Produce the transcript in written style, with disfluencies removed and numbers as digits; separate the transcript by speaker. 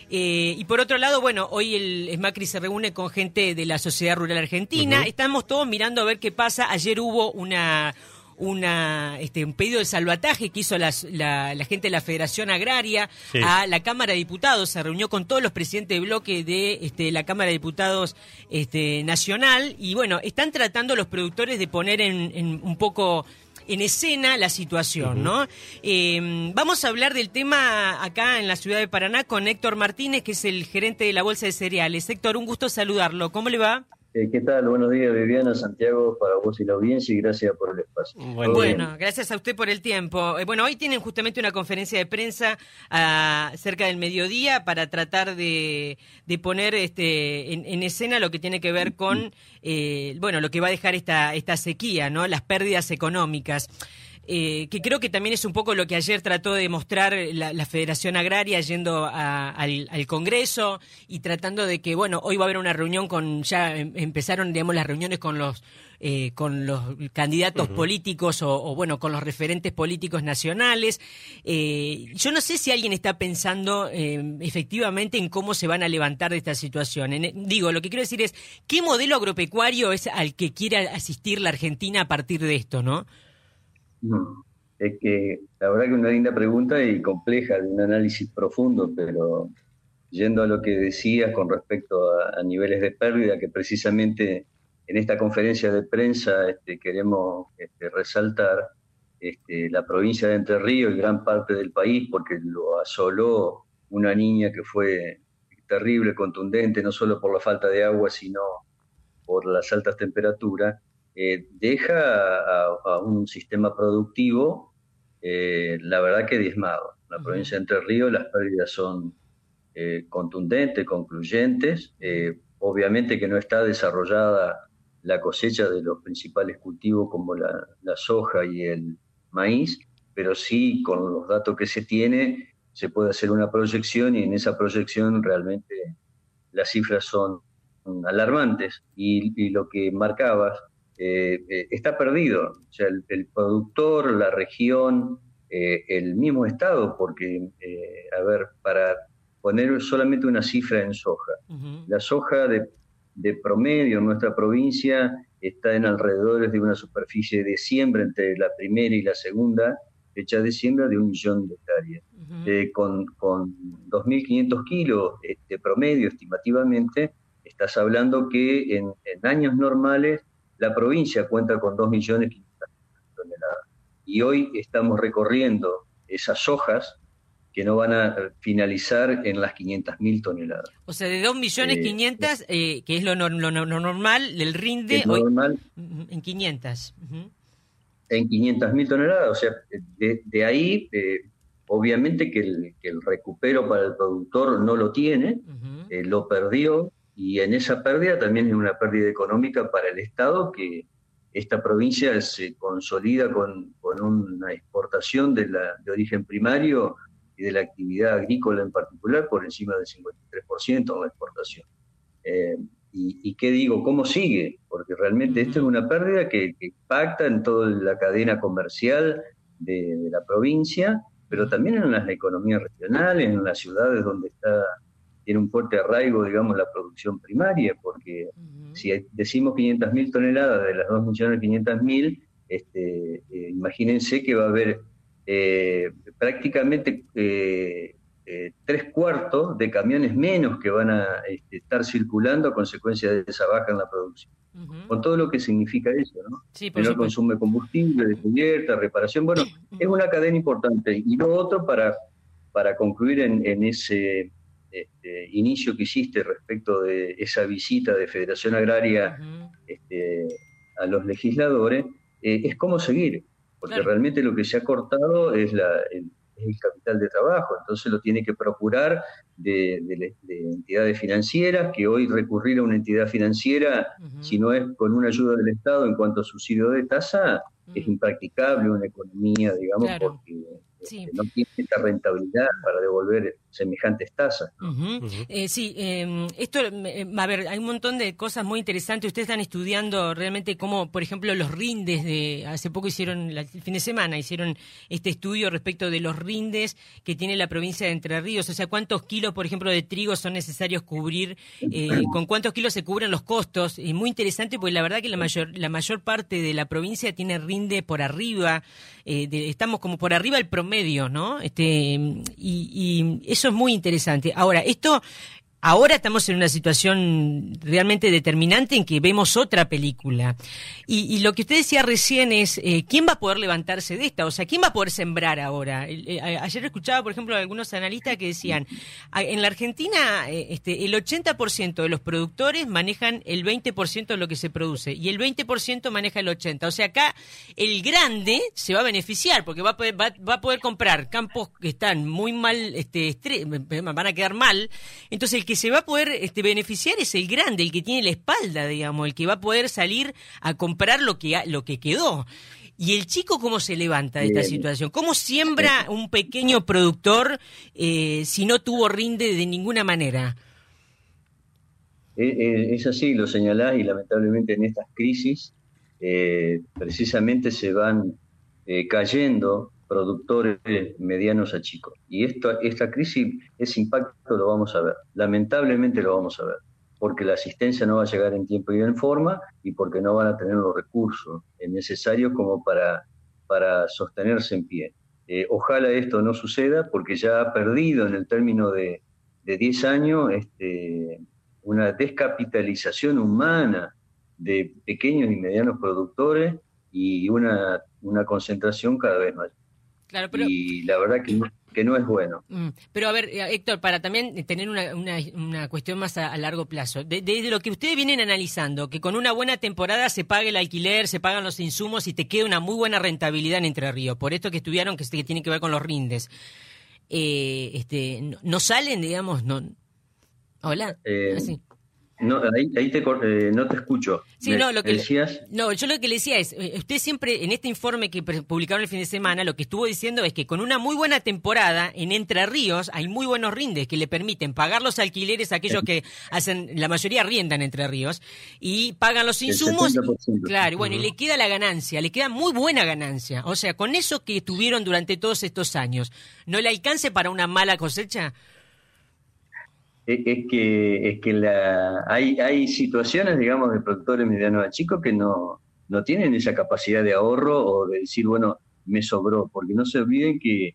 Speaker 1: Y por otro lado, bueno, hoy el Macri se reúne con gente de la Sociedad Rural Argentina. Estamos todos mirando a ver qué pasa. Ayer hubo un pedido de salvataje que hizo la gente de la Federación Agraria a la Cámara de Diputados. Se reunió con todos los presidentes de bloque de la Cámara de Diputados nacional. Y bueno, están tratando los productores de poner en un poco en escena la situación, ¿no? Vamos a hablar del tema acá en la ciudad de Paraná con Héctor Martínez, que es el gerente de la Bolsa de Cereales. Héctor, un gusto saludarlo. ¿Cómo le va?
Speaker 2: ¿Qué tal? Buenos días, Viviana, Santiago, para vos y la audiencia, y gracias por el espacio.
Speaker 1: Bueno, gracias a usted por el tiempo. Bueno, hoy tienen justamente una conferencia de prensa cerca del mediodía para tratar de poner en escena lo que tiene que ver con lo que va a dejar esta sequía, ¿no? Las pérdidas económicas. Que creo que también es un poco lo que ayer trató de mostrar la Federación Agraria yendo al Congreso y tratando de que, bueno, hoy va a haber una reunión ya empezaron, digamos, las reuniones con los candidatos políticos o, con los referentes políticos nacionales. Yo no sé si alguien está pensando efectivamente en cómo se van a levantar de esta situación. Lo que quiero decir es, ¿qué modelo agropecuario es al que quiere asistir la Argentina a partir de esto, no?
Speaker 2: Es que la verdad que una linda pregunta y compleja, de un análisis profundo, pero yendo a lo que decías con respecto a niveles de pérdida, que precisamente en esta conferencia de prensa queremos resaltar la provincia de Entre Ríos y gran parte del país, porque lo asoló una niña que fue terrible, contundente, no solo por la falta de agua, sino por las altas temperaturas. Deja a un sistema productivo, la verdad que diezmado. La provincia de Entre Ríos, las pérdidas son contundentes, concluyentes. Obviamente que no está desarrollada la cosecha de los principales cultivos como la soja y el maíz, pero sí con los datos que se tiene se puede hacer una proyección, y en esa proyección realmente las cifras son alarmantes. Y lo que marcabas, está perdido, o sea, el productor, la región, el mismo Estado, porque, para poner solamente una cifra en soja, la soja de promedio en nuestra provincia está en alrededor de una superficie de siembra entre la primera y la segunda fecha de siembra de 1 millón de hectáreas, con 2.500 kilos de promedio estimativamente. Estás hablando que en años normales la provincia cuenta con 2.500.000 toneladas. Y hoy estamos recorriendo esas hojas que no van a finalizar en las 500.000 toneladas.
Speaker 1: O sea, de 2.500.000, que es lo normal, del rinde, hoy,
Speaker 2: normal,
Speaker 1: en 500.
Speaker 2: En 500.000 toneladas, o sea, de ahí, obviamente que el recupero para el productor no lo tiene, lo perdió. Y en esa pérdida también es una pérdida económica para el Estado, que esta provincia se consolida con una exportación de origen primario y de la actividad agrícola en particular por encima del 53% en la exportación. ¿Y qué digo? ¿Cómo sigue? Porque realmente esta es una pérdida que impacta en toda la cadena comercial de la provincia, pero también en las economías regionales, en las ciudades donde tiene un fuerte arraigo, digamos, la producción primaria, porque si decimos 500.000 toneladas de las 2.500.000, imagínense que va a haber prácticamente 3/4 de camiones menos que van a estar circulando a consecuencia de esa baja en la producción. Con todo lo que significa eso, ¿no?
Speaker 1: Sí,
Speaker 2: menor consumo de combustible, descubierta, reparación. Bueno, es una cadena importante. Y lo otro, para concluir en ese inicio que hiciste respecto de esa visita de Federación Agraria a los legisladores, es cómo seguir, porque realmente lo que se ha cortado es el capital de trabajo. Entonces lo tiene que procurar de entidades financieras, que hoy recurrir a una entidad financiera, si no es con una ayuda del Estado en cuanto a subsidio de tasa, es impracticable una economía, digamos, porque
Speaker 1: Sí.
Speaker 2: No tiene esta rentabilidad para devolver semejantes tasas.
Speaker 1: Sí, esto, a ver, hay un montón de cosas muy interesantes. Ustedes están estudiando realmente cómo, por ejemplo, los rindes hace poco hicieron, el fin de semana, hicieron este estudio respecto de los rindes que tiene la provincia de Entre Ríos. O sea, cuántos kilos, por ejemplo, de trigo son necesarios cubrir, con cuántos kilos se cubren los costos. Es muy interesante porque la verdad que la mayor parte de la provincia tiene rinde por arriba, estamos como por arriba del promedio, ¿no? Y eso es muy interesante. Ahora estamos en una situación realmente determinante en que vemos otra película. Y lo que usted decía recién es, ¿quién va a poder levantarse de esta? O sea, ¿quién va a poder sembrar ahora? Ayer escuchaba, por ejemplo, a algunos analistas que decían, en la Argentina el 80% de los productores manejan el 20% de lo que se produce y el 20% maneja el 80%. O sea, acá el grande se va a beneficiar porque va a poder comprar campos que están muy mal, van a quedar mal. Entonces, el que se va a poder beneficiar es el grande, el que tiene la espalda, digamos, el que va a poder salir a comprar lo que quedó. ¿Y el chico cómo se levanta de esta situación? ¿Cómo siembra un pequeño productor si no tuvo rinde de ninguna manera?
Speaker 2: Es así, lo señalás, y lamentablemente en estas crisis precisamente se van cayendo productores medianos a chicos. Y esta crisis, ese impacto lo vamos a ver, lamentablemente lo vamos a ver, porque la asistencia no va a llegar en tiempo y en forma y porque no van a tener los recursos necesarios como para sostenerse en pie. Ojalá esto no suceda porque ya ha perdido en el término de 10 años una descapitalización humana de pequeños y medianos productores y una concentración cada vez mayor.
Speaker 1: Claro, pero,
Speaker 2: y la verdad que no es bueno.
Speaker 1: Pero a ver, Héctor, para también tener una cuestión más a largo plazo, de lo que ustedes vienen analizando, que con una buena temporada se pague el alquiler, se pagan los insumos y te queda una muy buena rentabilidad en Entre Ríos, por esto que estudiaron que tiene que ver con los rindes, no salen, digamos, no. Hola. Así.
Speaker 2: No, ahí no te escucho.
Speaker 1: Sí, no, lo que
Speaker 2: decías.
Speaker 1: No, yo lo que le decía es, usted siempre, en este informe que publicaron el fin de semana, lo que estuvo diciendo es que con una muy buena temporada en Entre Ríos hay muy buenos rindes que le permiten pagar los alquileres a aquellos que hacen, la mayoría arriendan Entre Ríos, y pagan los insumos. Claro, bueno, y le queda la ganancia, le queda muy buena ganancia. O sea, con eso que tuvieron durante todos estos años, ¿no le alcance para una mala cosecha?
Speaker 2: Es que hay situaciones, digamos, de productores medianos a chicos que no tienen esa capacidad de ahorro o de decir, bueno, me sobró, porque no se olviden que